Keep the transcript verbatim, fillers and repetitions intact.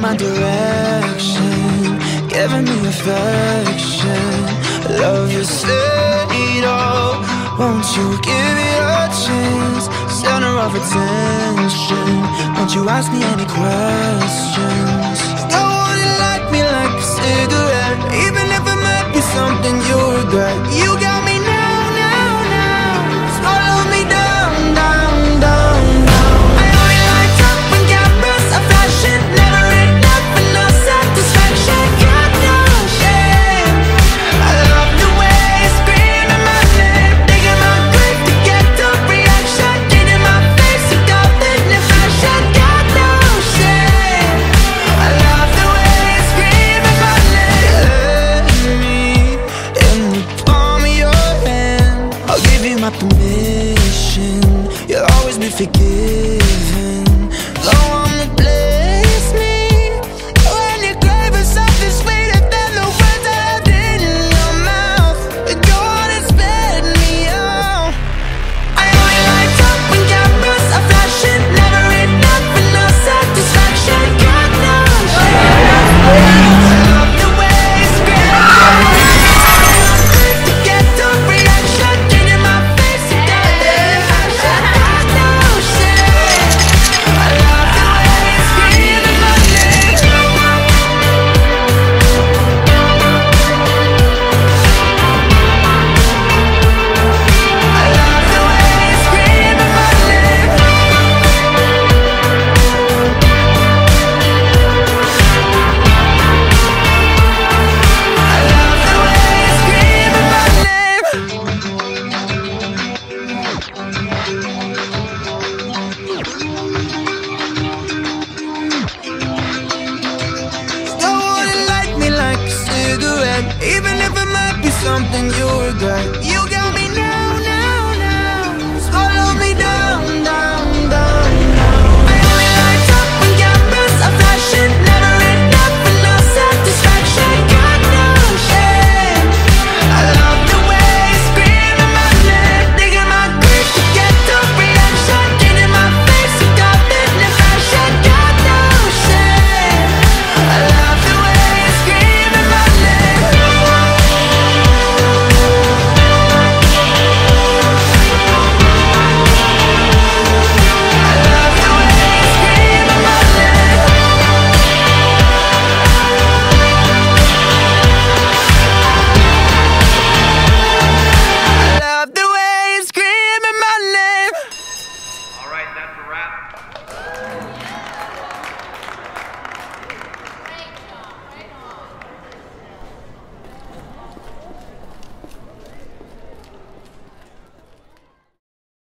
my direction, giving me affection. Love is fatal, won't you give it a chance? Center of attention, won't you ask me any questions? No one like me like a cigarette, even if it might be something you regret. You got me now, now, now, swallow me down, down, down, down. I only light up when cameras are flashing, never enough for no satisfaction. Got no shame, I love the way you scream in my name, digging my grave to get the reaction, getting my face to got it in fashion. Got no shame, I love the way you scream in my name. Let me in the palm of your hand, I'll give you my permission, you'll always be forgiven. Go on, replace me when your grave is something sweeter than the words that I did in your mouth. Go on and spit me out. I only light up when cameras are flashing, never enough for no satisfaction. Got no shame, I love the way you scream. To get the reaction, getting my face to get the fashion. Got no shame, I love the way you scream in my name. I love the way you scream in my name. I love the way you scream in my name. No one like me like a cigarette, even if it might be something you regret. You got me now, now, now, swallow me down, down, down, down. I only light up when cameras are flashing, never enough for no satisfaction. Got no shame, I love the way you scream in my name, digging my grave to get the reaction, getting my face to got it in fashion. Got no shame, I love the way you scream in my name. I love the way you scream in my name. I love the way you scream in my name. All right, that's a wrap.